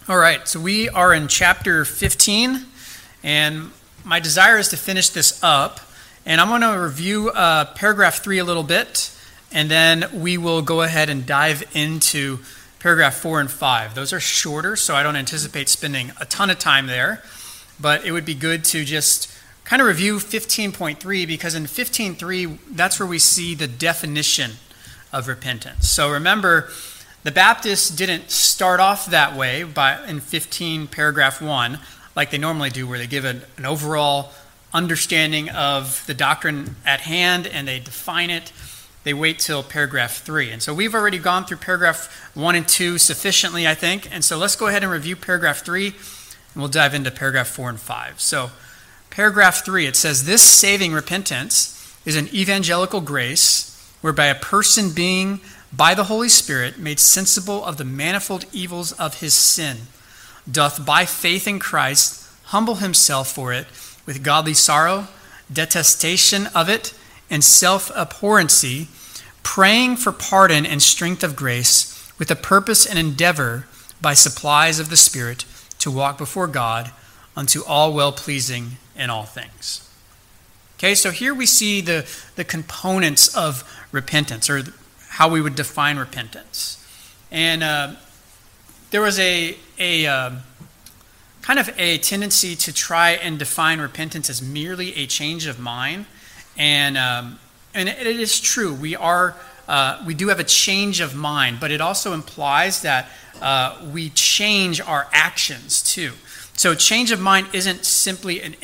All right, so we are in chapter 15, and my desire is to finish this up. And I'm going to review paragraph 3 a little bit, and then we will go ahead and dive into paragraph 4 and 5. Those are shorter, so I don't anticipate spending a ton of time there. But it would be good to just kind of review 15.3, because in 15.3, that's where we see the definition of repentance. So remember, the Baptists didn't start off that way in 15 paragraph 1 like they normally do, where they give an overall understanding of the doctrine at hand and they define it. They wait till paragraph 3. And so we've already gone through paragraph 1 and 2 sufficiently, I think. And so let's go ahead and review paragraph 3, and we'll dive into paragraph 4 and 5. So paragraph 3, it says, "This saving repentance is an evangelical grace whereby a person being by the Holy Spirit made sensible of the manifold evils of his sin, doth by faith in Christ humble himself for it with godly sorrow, detestation of it, and self-abhorrency, praying for pardon and strength of grace, with a purpose and endeavor by supplies of the Spirit to walk before God unto all well-pleasing in all things." Okay, so here we see the components of repentance, or how we would define repentance. And there was a kind of a tendency to try and define repentance as merely a change of mind. And it is true, we do have a change of mind, but it also implies that we change our actions too. So change of mind isn't simply an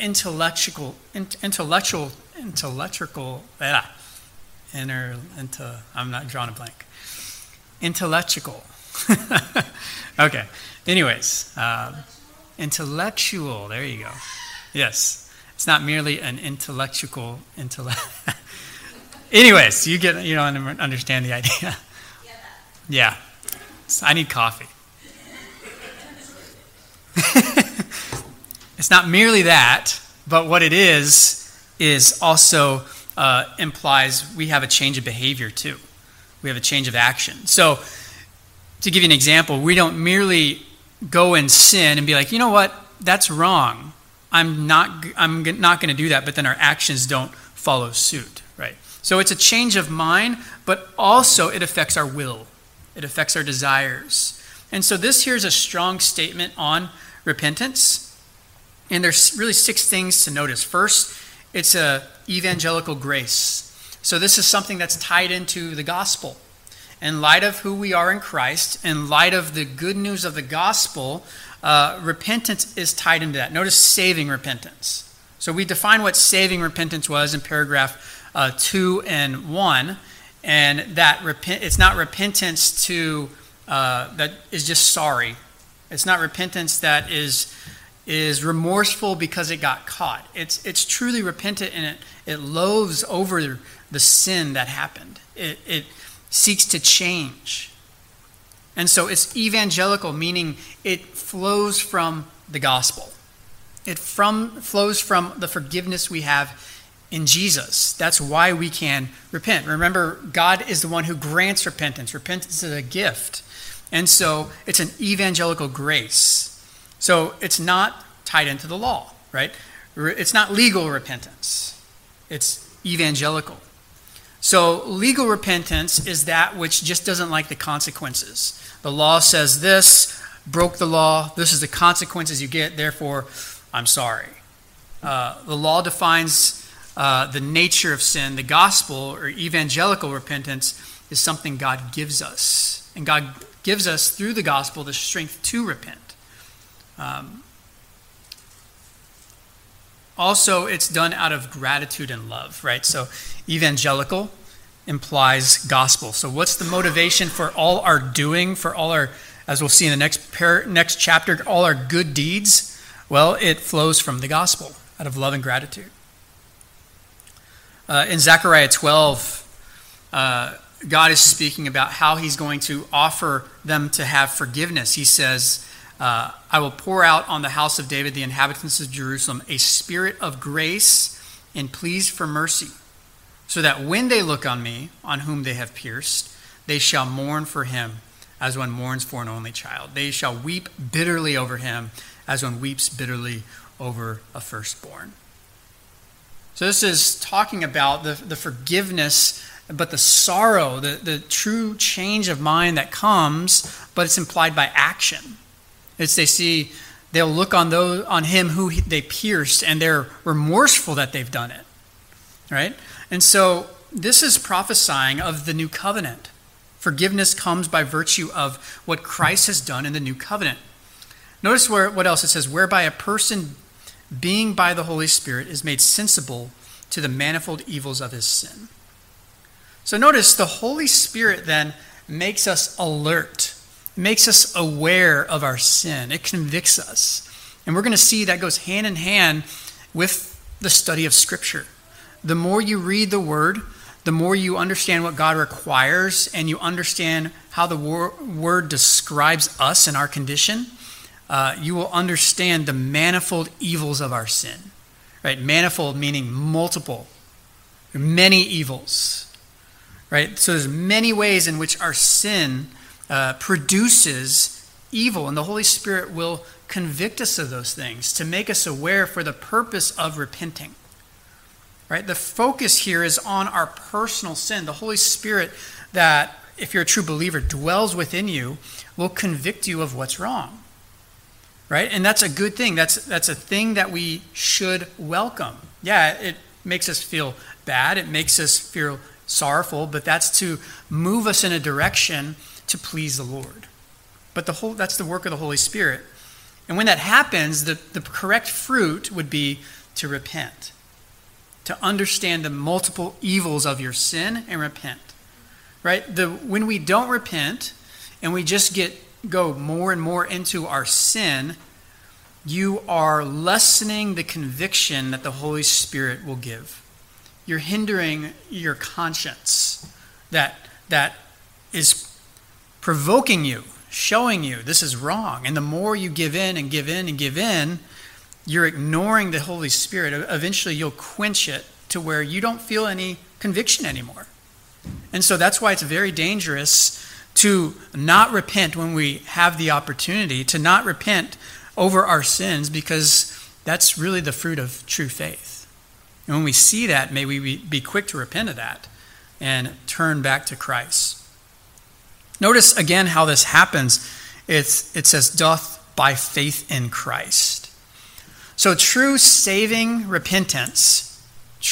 I'm not drawing a blank. Intellectual. Okay. Anyways, intellectual. There you go. Yes. It's not merely an intellectual Anyways, you don't understand the idea. Yeah. I need coffee. It's not merely that, but what it is also implies we have a change of behavior too. We have a change of action. So, to give you an example, we don't merely go and sin and be like, you know what, that's wrong. I'm not going to do that, but then our actions don't follow suit, right? So it's a change of mind, but also it affects our will. It affects our desires. And so this here is a strong statement on repentance. And there's really 6 things to notice. First, it's a evangelical grace. So this is something that's tied into the gospel. In light of who we are in Christ, in light of the good news of the gospel, repentance is tied into that. Notice saving repentance. So we define what saving repentance was in paragraph 2 and 1, and that it's not repentance that is just sorry. It's not repentance that is remorseful because it got caught. It's truly repentant, and it loathes over the sin that happened. It seeks to change. And so it's evangelical, meaning it flows from the gospel. It flows from the forgiveness we have in Jesus. That's why we can repent. Remember, God is the one who grants repentance. Repentance is a gift. And so it's an evangelical grace. So it's not tied into the law, right? It's not legal repentance. It's evangelical. So legal repentance is that which just doesn't like the consequences. The law says this, broke the law, this is the consequences you get, therefore I'm sorry. The law defines the nature of sin. The gospel, or evangelical repentance, is something God gives us. And God gives us, through the gospel, the strength to repent. Also, it's done out of gratitude and love, right? So evangelical implies gospel. So what's the motivation for all our doing, for all our, as we'll see in the next chapter, all our good deeds? Well, it flows from the gospel, out of love and gratitude. In Zechariah 12, God is speaking about how he's going to offer them to have forgiveness. He says, I will pour out on the house of David, the inhabitants of Jerusalem, a spirit of grace and pleas for mercy, so that when they look on me, on whom they have pierced, they shall mourn for him as one mourns for an only child. They shall weep bitterly over him as one weeps bitterly over a firstborn. So this is talking about the forgiveness, but the sorrow, the true change of mind that comes, but it's implied by action. It's they'll look on him who they pierced, and they're remorseful that they've done it. Right? And so this is prophesying of the new covenant. Forgiveness comes by virtue of what Christ has done in the new covenant. Notice what else it says, whereby a person being by the Holy Spirit is made sensible to the manifold evils of his sin. So notice the Holy Spirit then makes us alert, makes us aware of our sin. It convicts us. And we're going to see that goes hand in hand with the study of Scripture. The more you read the Word, the more you understand what God requires, and you understand how the Word describes us and our condition, you will understand the manifold evils of our sin. Right? Manifold meaning multiple, many evils. Right? So there's many ways in which our sin produces evil, and the Holy Spirit will convict us of those things to make us aware for the purpose of repenting. Right? The focus here is on our personal sin. The Holy Spirit that, if you're a true believer, dwells within you, will convict you of what's wrong. Right? And that's a good thing. That's a thing that we should welcome. Yeah, it makes us feel bad. It makes us feel sorrowful, but that's to move us in a direction to please the Lord. But that's the work of the Holy Spirit. And when that happens, the correct fruit would be to repent, to understand the multiple evils of your sin and repent. Right? When we don't repent and we just go more and more into our sin, you are lessening the conviction that the Holy Spirit will give. You're hindering your conscience that is provoking you, showing you this is wrong. And the more you give in and give in and give in, you're ignoring the Holy Spirit. Eventually you'll quench it to where you don't feel any conviction anymore. And so that's why it's very dangerous to not repent when we have the opportunity, to not repent over our sins, because that's really the fruit of true faith. And when we see that, may we be quick to repent of that and turn back to Christ. Notice again how this happens. It says, doth by faith in Christ. So true saving repentance,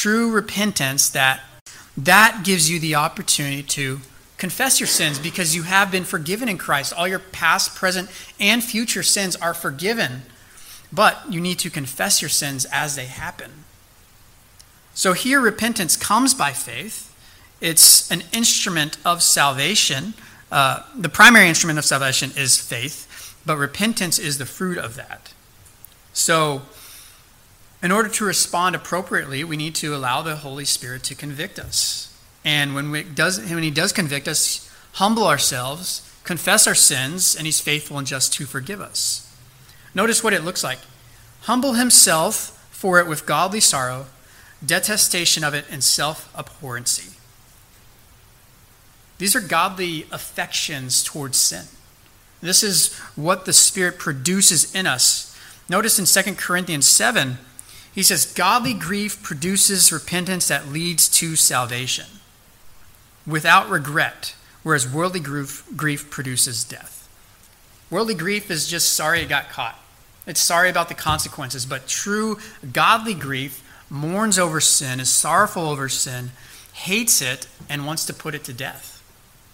that gives you the opportunity to confess your sins because you have been forgiven in Christ. All your past, present, and future sins are forgiven, but you need to confess your sins as they happen. So here repentance comes by faith. It's an instrument of salvation. The primary instrument of salvation is faith, but repentance is the fruit of that. So in order to respond appropriately, we need to allow the Holy Spirit to convict us. And when he does convict us, humble ourselves, confess our sins, and he's faithful and just to forgive us. Notice what it looks like. Humble himself for it with godly sorrow, detestation of it, and self-abhorrency. These are godly affections towards sin. This is what the Spirit produces in us. Notice in 2 Corinthians 7, he says, godly grief produces repentance that leads to salvation without regret, whereas worldly grief produces death. Worldly grief is just sorry it got caught. It's sorry about the consequences, but true godly grief mourns over sin, is sorrowful over sin, hates it, and wants to put it to death.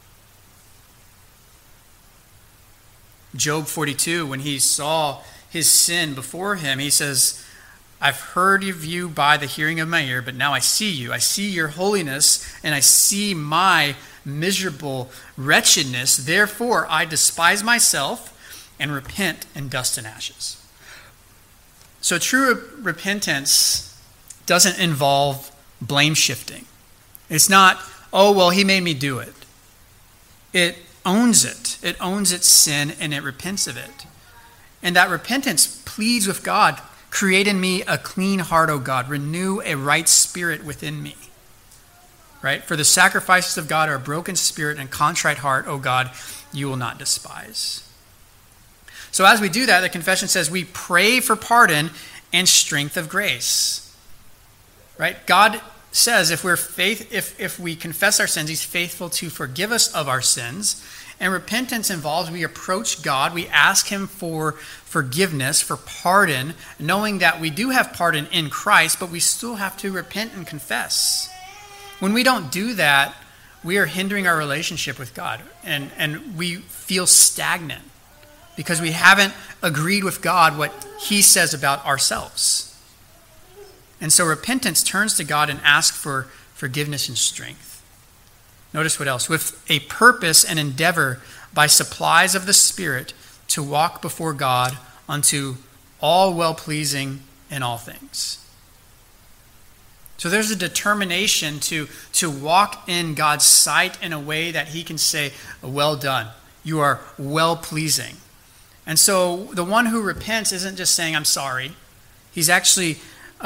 Job 42, when he saw his sin before him, he says, I've heard of you by the hearing of my ear, but now I see you. I see your holiness, and I see my miserable wretchedness. Therefore, I despise myself and repent in dust and ashes. So true repentance doesn't involve blame shifting. It's not, oh, well, he made me do it. It owns it. It owns its sin, and it repents of it. And that repentance pleads with God, create in me a clean heart, O God. Renew a right spirit within me. right? For the sacrifices of God are a broken spirit and contrite heart, O God, you will not despise. So as we do that, the confession says we pray for pardon and strength of grace, right? God says if we confess our sins, he's faithful to forgive us of our sins. And repentance involves we approach God, we ask him for forgiveness, for pardon, knowing that we do have pardon in Christ, but we still have to repent and confess. When we don't do that, we are hindering our relationship with God, and we feel stagnant because we haven't agreed with God what he says about ourselves. And so repentance turns to God and asks for forgiveness and strength. Notice what else? With a purpose and endeavor by supplies of the Spirit to walk before God unto all well-pleasing in all things. So there's a determination to walk in God's sight in a way that he can say, well done. You are well-pleasing. And so the one who repents isn't just saying, I'm sorry. He's actually,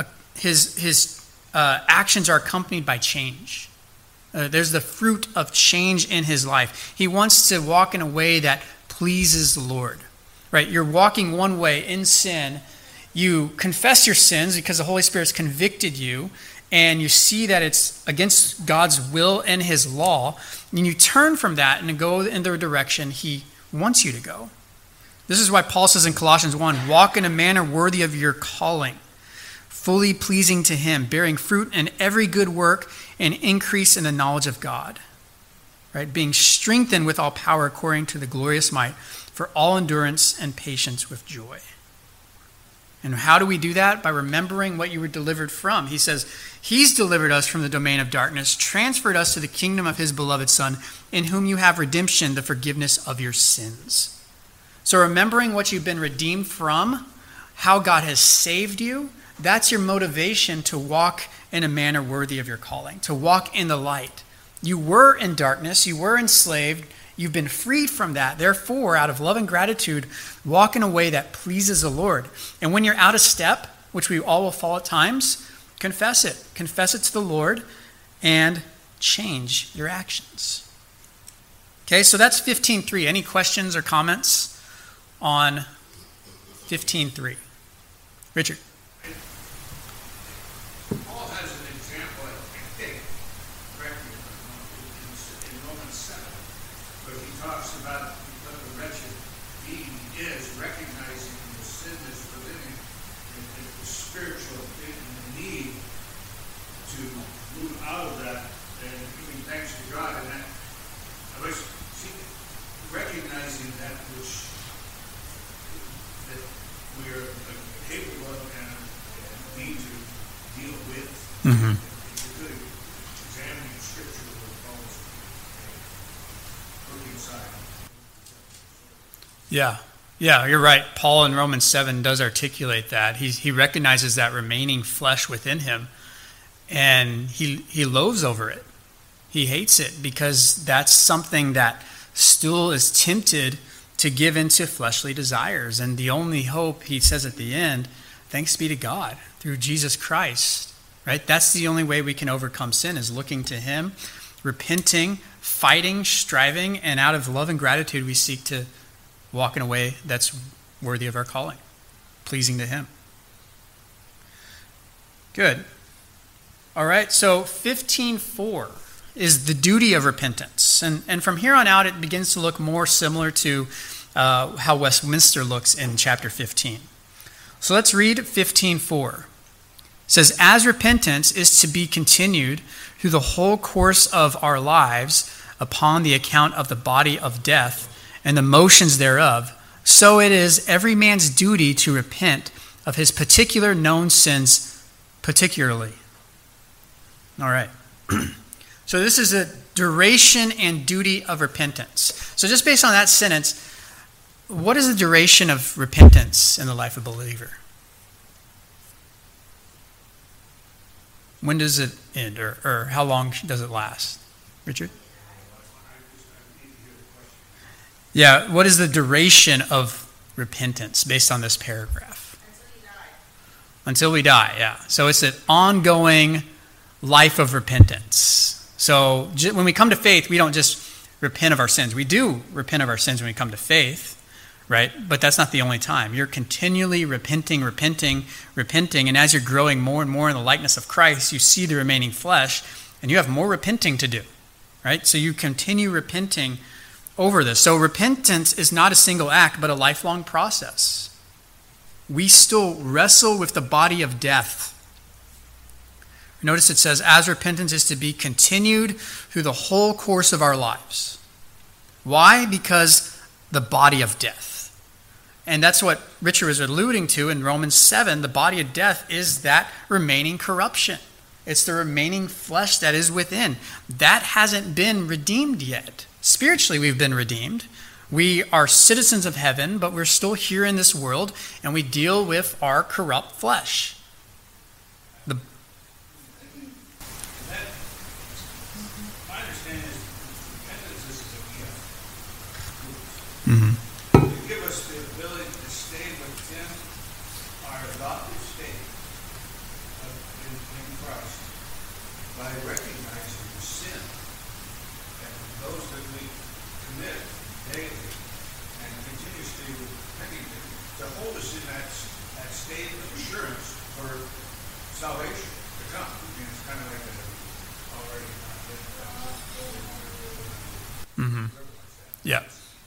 his actions are accompanied by change. There's the fruit of change in his life. He wants to walk in a way that pleases the Lord. Right? You're walking one way in sin. You confess your sins because the Holy Spirit's convicted you, and you see that it's against God's will and his law, and you turn from that and go in the direction he wants you to go. This is why Paul says in Colossians 1, walk in a manner worthy of your calling, fully pleasing to him, bearing fruit in every good work and increase in the knowledge of God. Right? Being strengthened with all power according to the glorious might for all endurance and patience with joy. And how do we do that? By remembering what you were delivered from. He says, he's delivered us from the domain of darkness, transferred us to the kingdom of his beloved Son, in whom you have redemption, the forgiveness of your sins. So remembering what you've been redeemed from, how God has saved you, that's your motivation to walk in a manner worthy of your calling, to walk in the light. You were in darkness, you were enslaved, you've been freed from that. Therefore, out of love and gratitude, walk in a way that pleases the Lord. And when you're out of step, which we all will fall at times, confess it. Confess it to the Lord and change your actions. Okay, so that's 15:3. Any questions or comments on 15:3? Richard. Paul has an example, I think, correctly, in Romans 7, where he talks about what the wretched being is, recognizing the sin that's within him, and the spiritual need to move out of that, and giving thanks to God. And that, I was recognizing that which that we are capable of and need to deal with. Mm-hmm. It's a good examining scripture where Paul's looking aside. Yeah, you're right. Paul in Romans 7 does articulate that. He recognizes that remaining flesh within him, and he loathes over it. He hates it because that's something that still is tempted to give into fleshly desires. And the only hope, he says at the end, thanks be to God through Jesus Christ, right? That's the only way we can overcome sin, is looking to him, repenting, fighting, striving, and out of love and gratitude we seek to walk in a way that's worthy of our calling, pleasing to him. Good. All right, so 15:4 is the duty of repentance. And from here on out, it begins to look more similar to how Westminster looks in chapter 15. So let's read 15:4. It says, as repentance is to be continued through the whole course of our lives upon the account of the body of death and the motions thereof, so it is every man's duty to repent of his particular known sins particularly. All right. So this is a duration and duty of repentance. So just based on that sentence, what is the duration of repentance in the life of a believer? When does it end, or how long does it last? Richard? Yeah, what is the duration of repentance based on this paragraph? Until we die, yeah. So it's an ongoing life of repentance. So when we come to faith, we don't just repent of our sins. We do repent of our sins when we come to faith, right? But that's not the only time. You're continually repenting, and as you're growing more and more in the likeness of Christ, you see the remaining flesh, and you have more repenting to do, right? So you continue repenting over this. So repentance is not a single act, but a lifelong process. We still wrestle with the body of death. Notice it says, as repentance is to be continued through the whole course of our lives. Why? Because the body of death. And that's what Richard was alluding to in Romans 7. The body of death is that remaining corruption. It's the remaining flesh that is within. That hasn't been redeemed yet. Spiritually, we've been redeemed. We are citizens of heaven, but we're still here in this world, and we deal with our corrupt flesh. Mm-hmm. To give us the ability to stay within our adopted state in Christ by recognizing the sin and those that we commit daily and continuously repenting to hold us in that state of assurance for salvation to come. I mean, it's kind of like already. Mm-hmm. Yeah.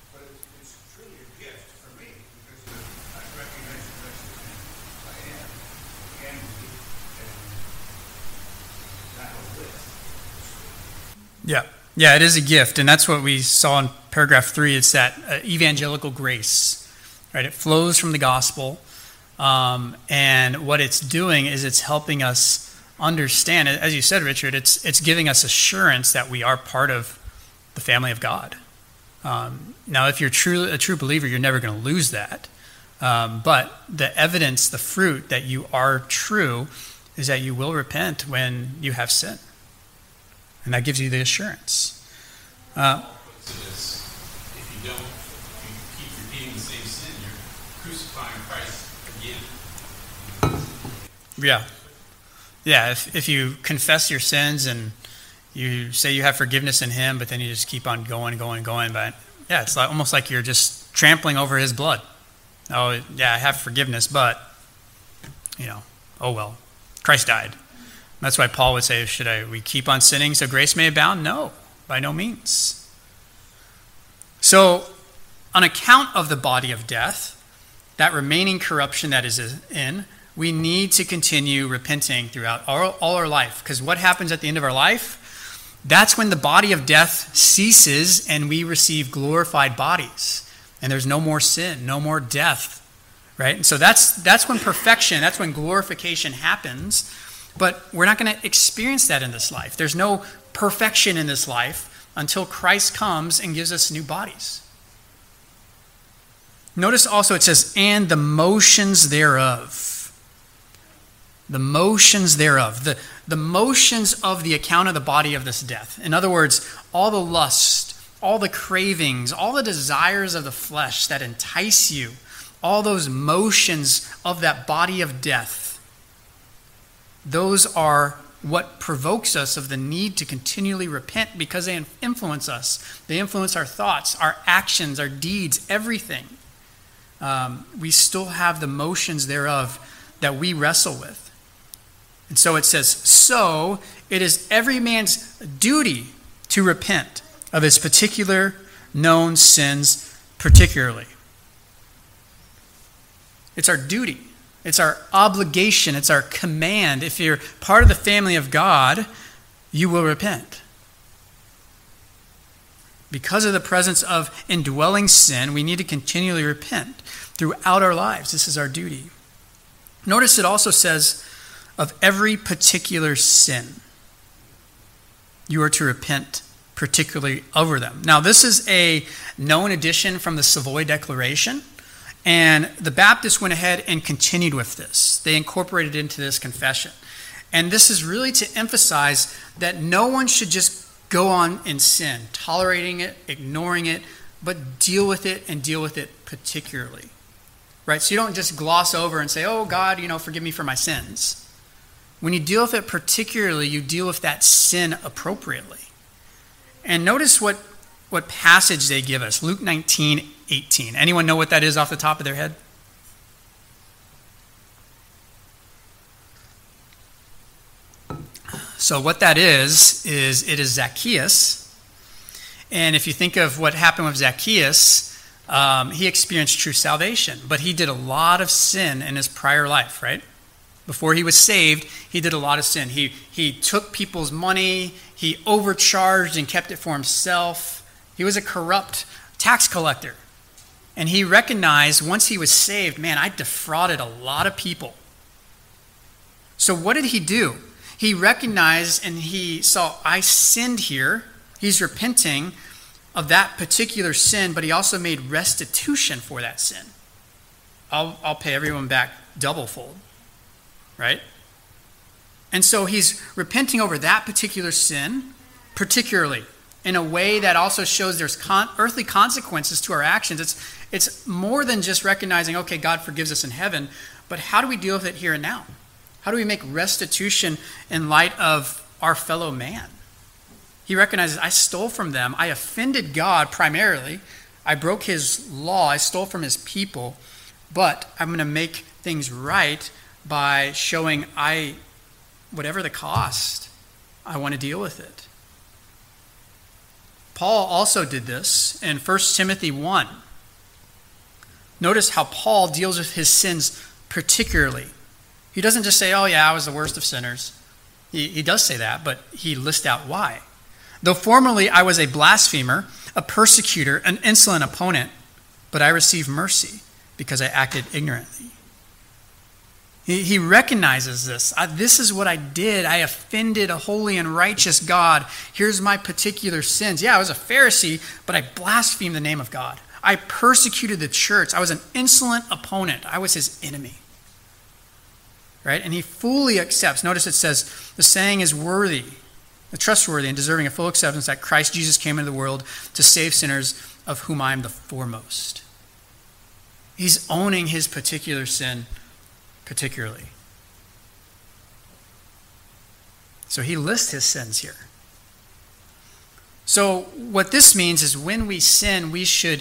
Yeah, it is a gift, and that's what we saw in paragraph 3. It's that evangelical grace, right? It flows from the gospel, and what it's doing is it's helping us understand, as you said, Richard, it's giving us assurance that we are part of the family of God. Now, if you're a true believer, you're never going to lose that, but the evidence, the fruit that you are true is that you will repent when you have sin. And that gives you the assurance. If you keep repeating the same sin, you're crucifying Christ again. Yeah. If you confess your sins and you say you have forgiveness in Him, but then you just keep on going. But yeah, it's almost like you're just trampling over His blood. Oh, yeah, I have forgiveness, but oh well, Christ died. That's why Paul would say, we keep on sinning so grace may abound? No, by no means. So, on account of the body of death, that remaining corruption that is in, we need to continue repenting throughout all our life. Because what happens at the end of our life? That's when the body of death ceases and we receive glorified bodies. And there's no more sin, no more death. Right? And so that's when perfection, that's when glorification happens. But we're not going to experience that in this life. There's no perfection in this life until Christ comes and gives us new bodies. Notice also it says, and the motions thereof. The motions thereof. The motions of the account of the body of this death. In other words, all the lust, all the cravings, all the desires of the flesh that entice you, all those motions of that body of death, those are what provokes us of the need to continually repent because they influence us. They influence our thoughts, our actions, our deeds, everything. We still have the motions thereof that we wrestle with. And so it says, so it is every man's duty to repent of his particular known sins particularly. It's our duty. It's our obligation. It's our command. If you're part of the family of God, you will repent. Because of the presence of indwelling sin, we need to continually repent throughout our lives. This is our duty. Notice it also says, of every particular sin, you are to repent particularly over them. Now, this is a known addition from the Savoy Declaration. And the Baptists went ahead and continued with this. They incorporated it into this confession. And this is really to emphasize that no one should just go on in sin, tolerating it, ignoring it, but deal with it and deal with it particularly. Right? So you don't just gloss over and say, oh, God, forgive me for my sins. when you deal with it particularly, you deal with that sin appropriately. And notice what passage they give us. Luke 19:18. Anyone know what that is off the top of their head? So what that is it is Zacchaeus. And if you think of what happened with Zacchaeus, he experienced true salvation, but he did a lot of sin in his prior life, right? Before he was saved, he did a lot of sin. He took people's money, he overcharged and kept it for himself. He was a corrupt tax collector. And he recognized once he was saved, man, I defrauded a lot of people. So what did he do? He recognized and he saw, I sinned here. He's repenting of that particular sin, but he also made restitution for that sin. I'll pay everyone back double-fold, right? And so he's repenting over that particular sin, particularly in a way that also shows there's earthly consequences to our actions. It's more than just recognizing, okay, God forgives us in heaven, but how do we deal with it here and now? How do we make restitution in light of our fellow man? He recognizes, I stole from them. I offended God primarily. I broke his law. I stole from his people. But I'm going to make things right by showing whatever the cost, I want to deal with it. Paul also did this in 1 Timothy 1. Notice how Paul deals with his sins particularly. He doesn't just say, oh yeah, I was the worst of sinners. He does say that, but he lists out why. Though formerly I was a blasphemer, a persecutor, an insolent opponent, but I received mercy because I acted ignorantly. He recognizes this. This is what I did. I offended a holy and righteous God. Here's my particular sins. Yeah, I was a Pharisee, but I blasphemed the name of God. I persecuted the church. I was an insolent opponent. I was his enemy. Right? And he fully accepts. Notice it says, the saying is worthy, trustworthy, and deserving of full acceptance that Christ Jesus came into the world to save sinners, of whom I am the foremost. He's owning his particular sin particularly. So he lists his sins here. So what this means is when we sin, we should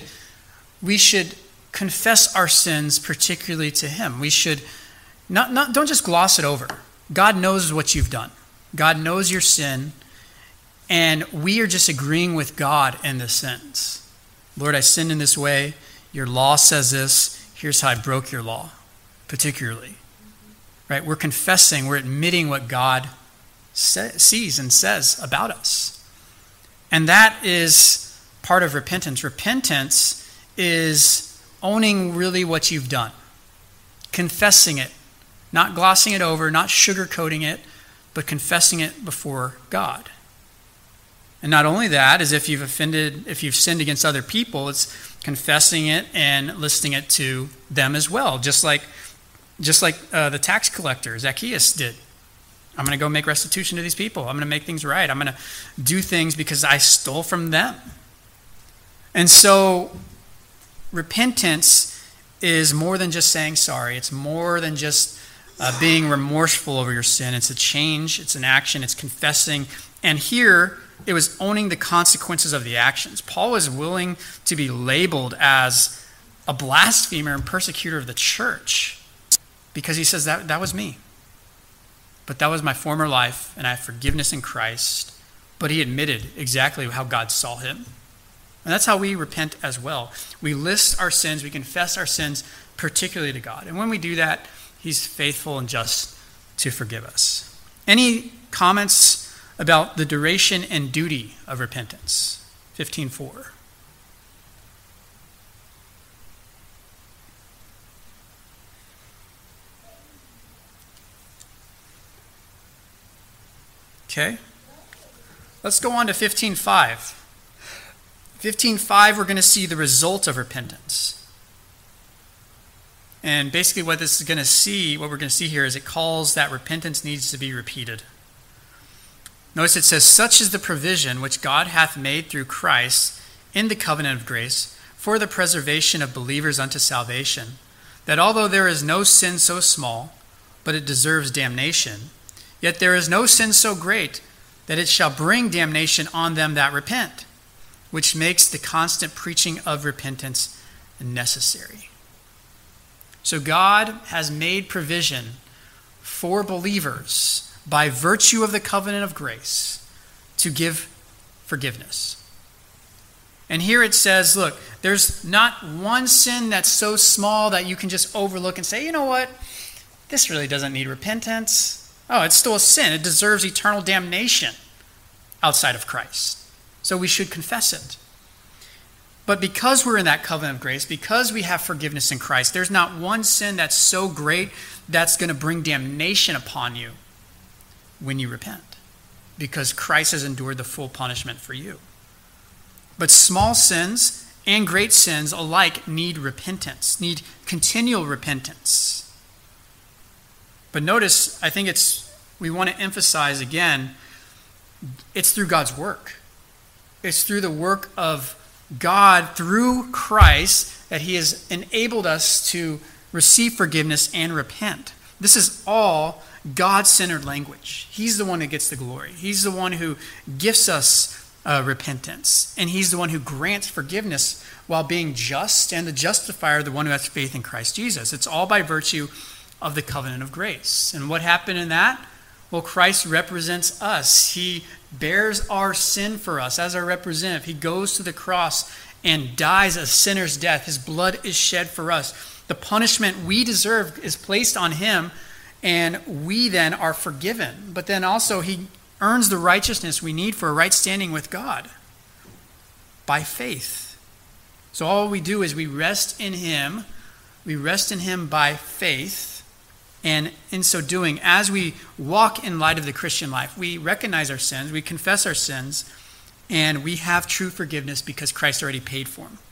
confess our sins particularly to him. We should don't just gloss it over. God knows what you've done. God knows your sin, and we are just agreeing with God in this sentence. Lord, I sinned in this way. Your law says this. Here's how I broke your law, particularly. Right? We're confessing, we're admitting what God sees and says about us. And that is part of repentance. Repentance is owning really what you've done, confessing it, not glossing it over, not sugarcoating it, but confessing it before God. And not only that, is if you've sinned against other people, it's confessing it and listing it to them as well, just like the tax collector Zacchaeus did. I'm going to go make restitution to these people. I'm going to make things right. I'm going to do things because I stole from them. And so repentance is more than just saying sorry. It's more than just being remorseful over your sin. It's a change. It's an action. It's confessing. And here, it was owning the consequences of the actions. Paul was willing to be labeled as a blasphemer and persecutor of the church because he says that was me. But that was my former life, and I have forgiveness in Christ. But he admitted exactly how God saw him. And that's how we repent as well. We list our sins, we confess our sins, particularly to God. And when we do that, he's faithful and just to forgive us. Any comments about the duration and duty of repentance? 15:4. Okay. Let's go on to 15:5. 15:5, we're going to see the result of repentance. And basically what we're going to see here is it calls that repentance needs to be repeated. Notice it says, such is the provision which God hath made through Christ in the covenant of grace for the preservation of believers unto salvation, that although there is no sin so small, but it deserves damnation, Yet there is no sin so great that it shall bring damnation on them that repent, which makes the constant preaching of repentance necessary. So God has made provision for believers by virtue of the covenant of grace to give forgiveness. And here it says, look, there's not one sin that's so small that you can just overlook and say, you know what, this really doesn't need repentance. Oh, it's still a sin. It deserves eternal damnation outside of Christ. So we should confess it. But because we're in that covenant of grace, because we have forgiveness in Christ, there's not one sin that's so great that's going to bring damnation upon you when you repent, because Christ has endured the full punishment for you. But small sins and great sins alike need repentance, need continual repentance. But notice, I think we want to emphasize again, it's through God's work. It's through the work of God through Christ that he has enabled us to receive forgiveness and repent. This is all God-centered language. He's the one who gets the glory. He's the one who gifts us repentance. And he's the one who grants forgiveness while being just, and the justifier, the one who has faith in Christ Jesus. It's all by virtue of the covenant of grace. And what happened in that? Well, Christ represents us. He bears our sin for us as our representative. He goes to the cross and dies a sinner's death. His blood is shed for us. The punishment we deserve is placed on him, and we then are forgiven. But then also he earns the righteousness we need for a right standing with God by faith. So all we do is we rest in him. We rest in him by faith. And in so doing, as we walk in light of the Christian life, we recognize our sins, we confess our sins, and we have true forgiveness because Christ already paid for them.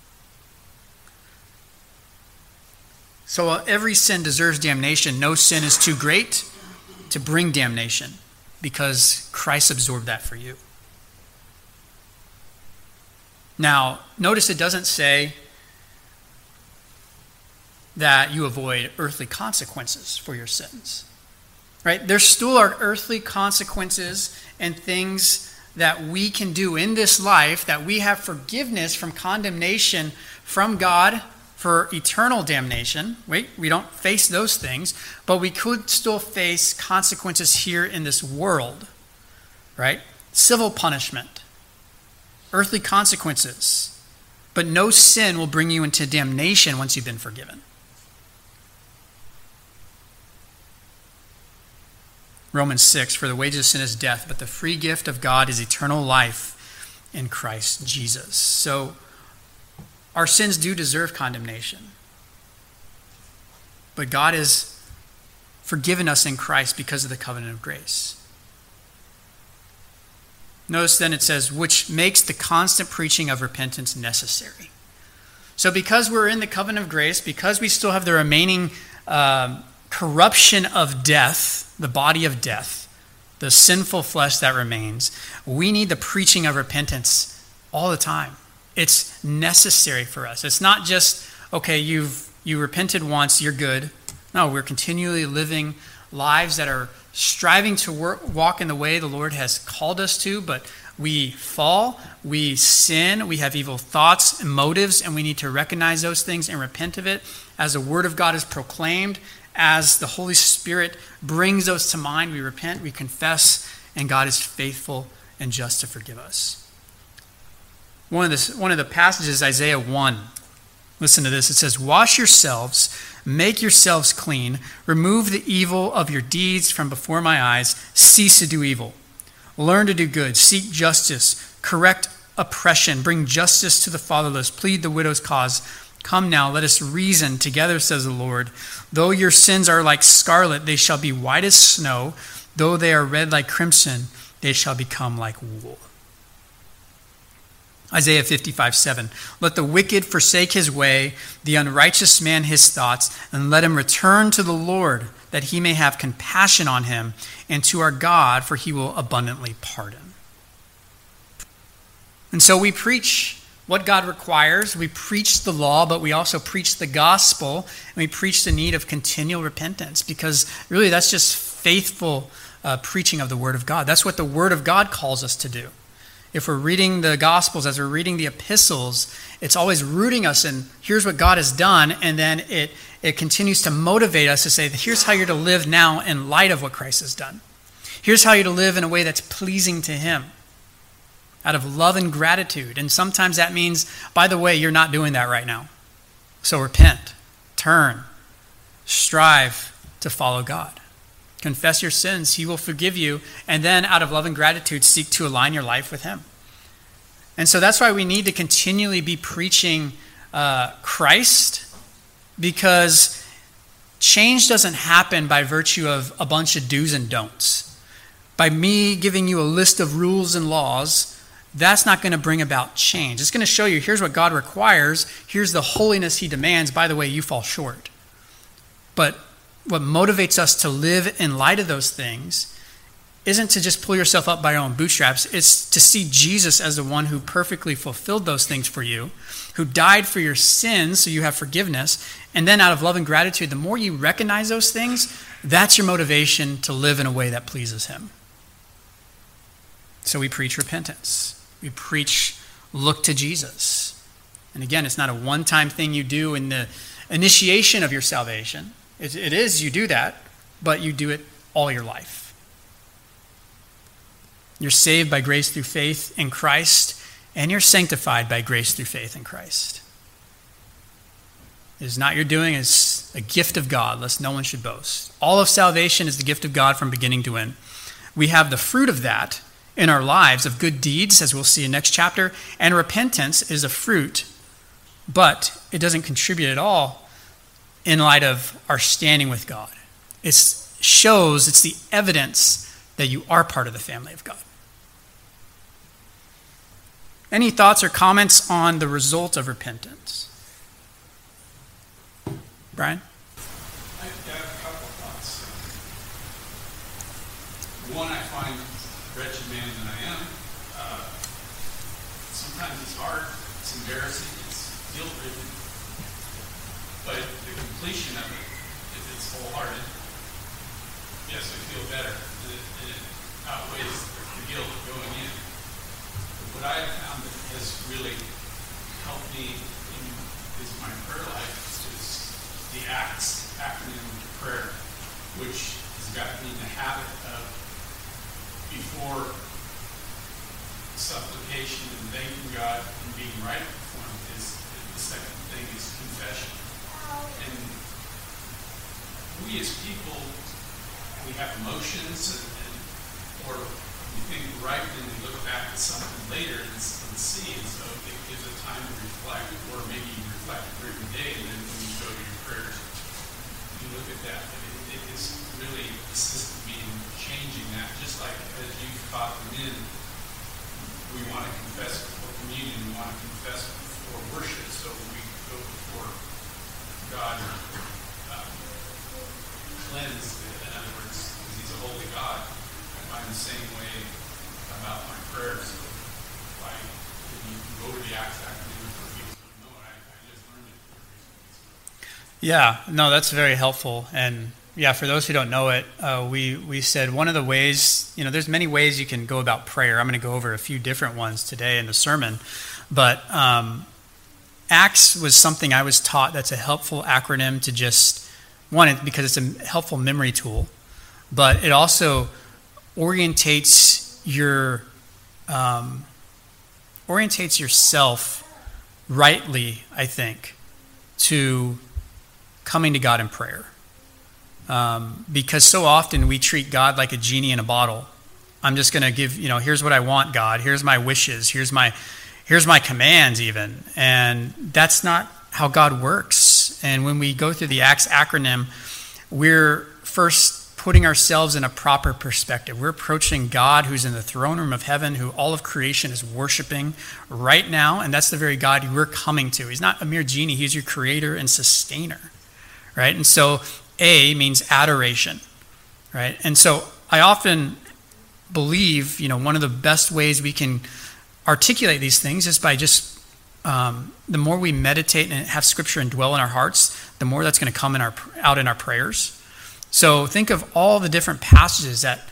So while every sin deserves damnation, no sin is too great to bring damnation because Christ absorbed that for you. Now, notice it doesn't say that you avoid earthly consequences for your sins. Right? There still are earthly consequences and things that we can do in this life, that we have forgiveness from condemnation from God for eternal damnation. We don't face those things, but we could still face consequences here in this world. Right? Civil punishment, earthly consequences. But no sin will bring you into damnation once you've been forgiven. Romans 6, for the wages of sin is death, but the free gift of God is eternal life in Christ Jesus. So our sins do deserve condemnation. But God has forgiven us in Christ because of the covenant of grace. Notice then it says, which makes the constant preaching of repentance necessary. So because we're in the covenant of grace, because we still have the remaining corruption of death, the body of death, the sinful flesh that remains, we need the preaching of repentance all the time. It's necessary for us. It's not just, okay, you repented once, you're good. No, we're continually living lives that are striving to walk in the way the Lord has called us to, but we fall, we sin, we have evil thoughts and motives, and we need to recognize those things and repent of it. As the word of God is proclaimed, as the Holy Spirit brings those to mind, we repent, we confess, and God is faithful and just to forgive us. One of the passages, Isaiah 1, listen to this. It says, wash yourselves, make yourselves clean, remove the evil of your deeds from before my eyes, cease to do evil. Learn to do good, seek justice, correct oppression, bring justice to the fatherless, plead the widow's cause. Come now, let us reason together, says the Lord. Though your sins are like scarlet, they shall be white as snow. Though they are red like crimson, they shall become like wool. Isaiah 55:7. Let the wicked forsake his way, the unrighteous man his thoughts, and let him return to the Lord, that he may have compassion on him, and to our God, for he will abundantly pardon. And so we preach what God requires. We preach the law, but we also preach the gospel, and we preach the need of continual repentance, because really that's just faithful preaching of the Word of God. That's what the Word of God calls us to do. If we're reading the Gospels, as we're reading the epistles, it's always rooting us in, here's what God has done, and then it continues to motivate us to say, here's how you're to live now in light of what Christ has done. Here's how you're to live in a way that's pleasing to Him, out of love and gratitude. And sometimes that means, by the way, you're not doing that right now. So repent, turn, strive to follow God. Confess your sins, He will forgive you, and then out of love and gratitude, seek to align your life with Him. And so that's why we need to continually be preaching Christ, because change doesn't happen by virtue of a bunch of do's and don'ts. By me giving you a list of rules and laws, that's not going to bring about change. It's going to show you, here's what God requires, here's the holiness He demands. By the way, you fall short. But what motivates us to live in light of those things isn't to just pull yourself up by your own bootstraps. It's to see Jesus as the one who perfectly fulfilled those things for you, who died for your sins so you have forgiveness. And then out of love and gratitude, the more you recognize those things, that's your motivation to live in a way that pleases Him. So we preach repentance. We preach look to Jesus. And again, it's not a one-time thing you do in the initiation of your salvation. It is, you do that, but you do it all your life. You're saved by grace through faith in Christ, and you're sanctified by grace through faith in Christ. It is not your doing, it's a gift of God, lest no one should boast. All of salvation is the gift of God from beginning to end. We have the fruit of that in our lives of good deeds, as we'll see in next chapter, and repentance is a fruit, but it doesn't contribute at all in light of our standing with God. It shows, it's the evidence that you are part of the family of God. Any thoughts or comments on the result of repentance? Brian? I have a couple of thoughts. One, I find, wretched man that I am, sometimes it's hard, it's embarrassing, it's guilt-ridden, but the completion of it, if it's wholehearted, yes, I feel better, and it outweighs the guilt going in. But what I have found that has really helped me is my prayer life, is the ACTS acronym prayer, which has gotten me in the habit of, before supplication and thanking God and being right before Him, is the second thing is confession. And we as people, we have emotions, or we think right, and we look back at something later and see, and so it gives a time to reflect, or maybe you reflect during the day, and then when you go to your prayers, you look at that. It is really assisted me in changing that, just like as you've taught the men, we want to confess before communion, we want to confess before worship, so we go before God cleansed, in other words, because He's a holy God. I find the same way about my prayers. Like, when you go to the Acts acronym for people who don't know it, I just learned it recently. Yeah, no, that's very helpful. And yeah, for those who don't know it, we said one of the ways, there's many ways you can go about prayer. I'm going to go over a few different ones today in the sermon. But ACTS was something I was taught that's a helpful acronym to just, one, because it's a helpful memory tool, but it also orientates yourself rightly, I think, to coming to God in prayer. Because so often we treat God like a genie in a bottle. I'm just going to give, here's what I want, God. Here's my wishes. Here's my commands even. And that's not how God works. And when we go through the ACTS acronym, we're first putting ourselves in a proper perspective. We're approaching God who's in the throne room of heaven, who all of creation is worshiping right now. And that's the very God who we're coming to. He's not a mere genie. He's your creator and sustainer, right? And so A means adoration, right? And so I often believe, one of the best ways we can articulate these things is by just the more we meditate and have Scripture and dwell in our hearts, the more that's going to come out in our prayers. So think of all the different passages that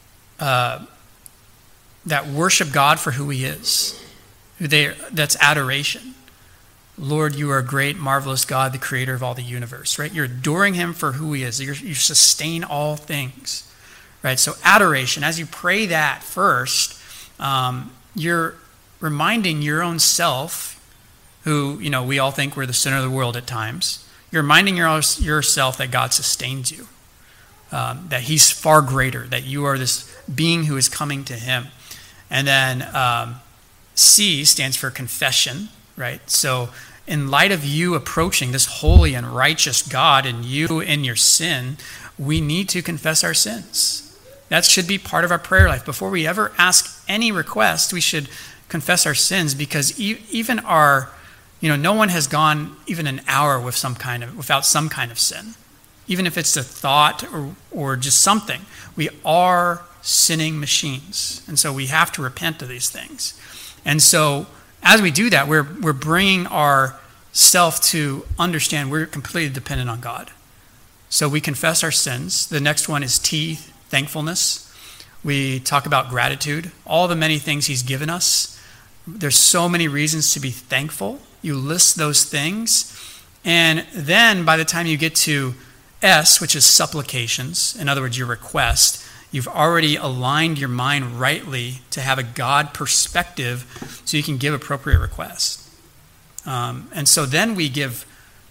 worship God for who he is. That's adoration. Lord, you are a great, marvelous God, the creator of all the universe, right? You're adoring him for who he is. You sustain all things, right? So adoration, as you pray that first, you're reminding your own self, who, we all think we're the center of the world at times. You're reminding yourself that God sustains you, that he's far greater, that you are this being who is coming to him. And then C stands for confession, right? So in light of you approaching this holy and righteous God and you in your sin, we need to confess our sins. That should be part of our prayer life. Before we ever ask any request, we should confess our sins, because even no one has gone even an hour without some kind of sin. Even if it's a thought or just something, we are sinning machines. And so we have to repent of these things. And so as we do that, we're bringing our self to understand we're completely dependent on God. So we confess our sins. The next one is T, thankfulness. We talk about gratitude, all the many things he's given us. There's so many reasons to be thankful. You list those things. And then by the time you get to S, which is supplications, in other words, your request, you've already aligned your mind rightly to have a God perspective so you can give appropriate requests. And so then we give,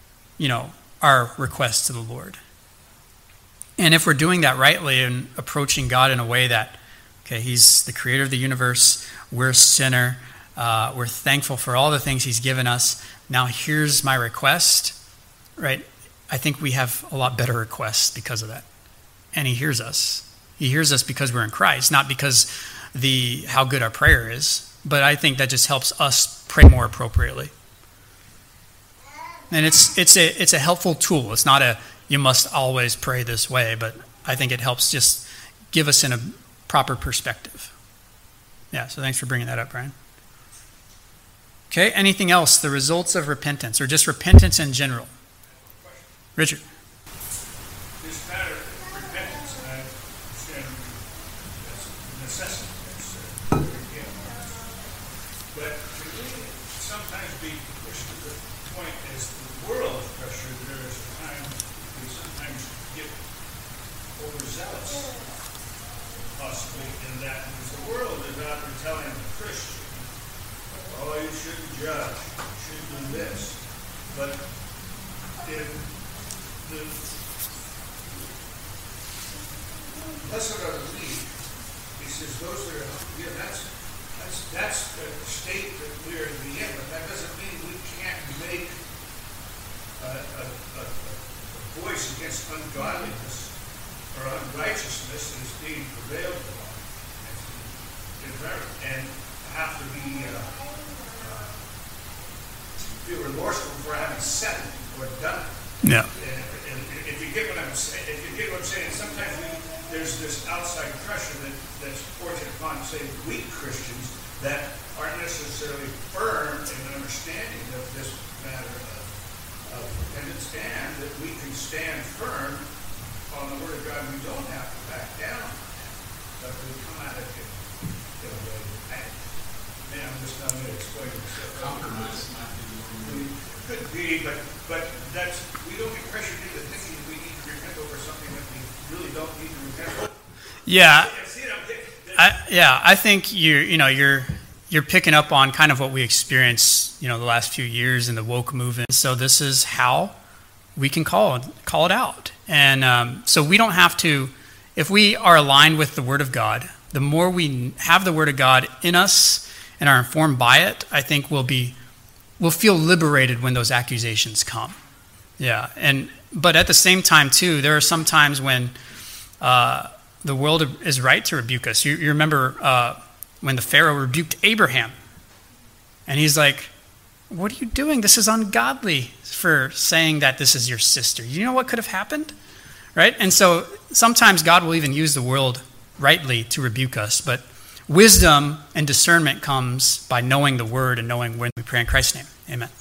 our requests to the Lord. And if we're doing that rightly and approaching God in a way that, he's the creator of the universe, we're a sinner, we're thankful for all the things he's given us. Now here's my request, right? I think we have a lot better requests because of that. And he hears us. He hears us because we're in Christ, not because how good our prayer is. But I think that just helps us pray more appropriately. And it's a helpful tool. It's not you must always pray this way, but I think it helps just give us in a proper perspective. Yeah, so thanks for bringing that up, Brian. Okay, anything else? The results of repentance, or just repentance in general? Richard. This matter of repentance, and I understand that's a necessity. But can we sometimes be pushed to the point as the world pressure? There is a time we sometimes get overzealous, possibly in that, because the world is out there telling the Christian, oh, you shouldn't judge, you shouldn't do this. But in the lesson of the week, he says those that are, that's the state that we're in, but that doesn't mean we can't make a voice against ungodliness or unrighteousness that is being prevailed upon, and have to feel remorseful for having said it or done it. Yeah. And if you get what I'm saying, sometimes there's this outside pressure that's forced upon, say, weak Christians that aren't necessarily firm in understanding of this matter of repentance, and that we can stand firm on the Word of God. We don't have to back down, but we come at it in a way that, I'm just not going to explain myself. Compromise might be Could be, but that's, we don't get pressured into thinking that we need to repent over something that we really don't need to repent over. Yeah. I think you're picking up on kind of what we experienced, the last few years in the woke movement. So this is how we can call it out. And so we don't have to, if we are aligned with the Word of God, the more we have the Word of God in us and are informed by it, I think we'll feel liberated when those accusations come. Yeah, but at the same time too, there are some times when the world is right to rebuke us. You remember when the Pharaoh rebuked Abraham, and he's like, "What are you doing? This is ungodly for saying that this is your sister." You know what could have happened, right? And so sometimes God will even use the world rightly to rebuke us, but wisdom and discernment comes by knowing the Word and knowing when we pray in Christ's name. Amen.